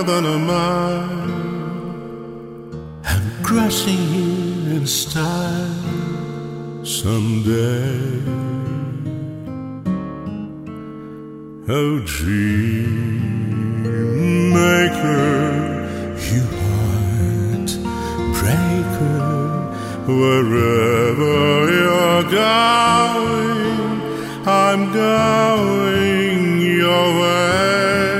than a mile. I'm crossing here in style someday. Oh, dream maker, you heartbreaker, wherever you're going, I'm going your way.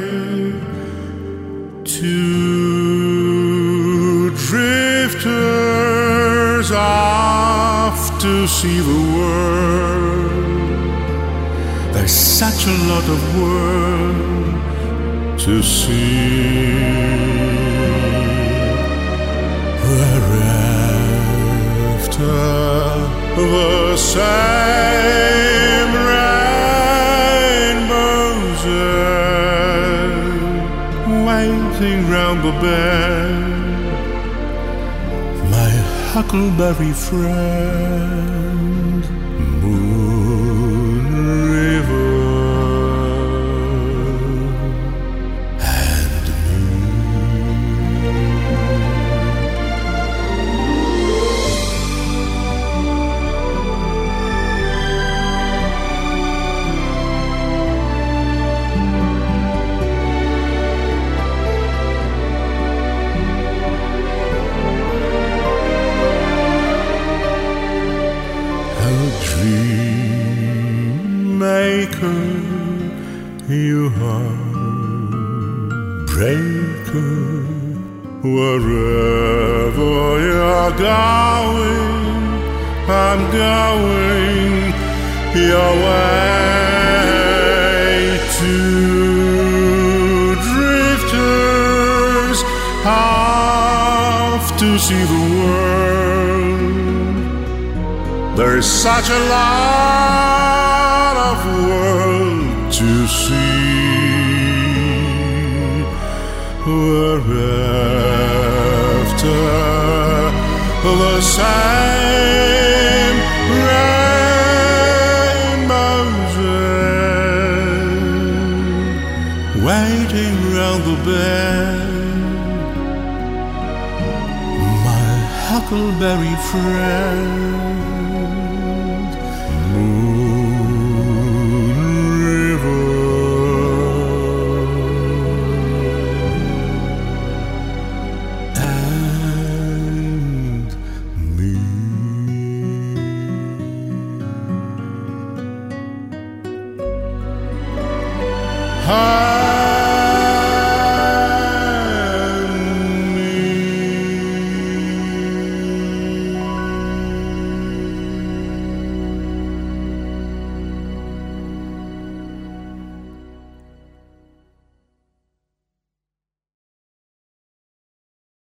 Two drifters off to see the world. There's such a lot of world to see. We're after the same rainbows, waiting round the bend. My huckleberry friend, Moon River and me. Dream maker, you heartbreaker, wherever you're going, I'm going your way. Two drifters off to see the world. There's such a lot of world to see. We're after the same rainbows, waiting round the bend. My huckleberry friend, Moon River and me.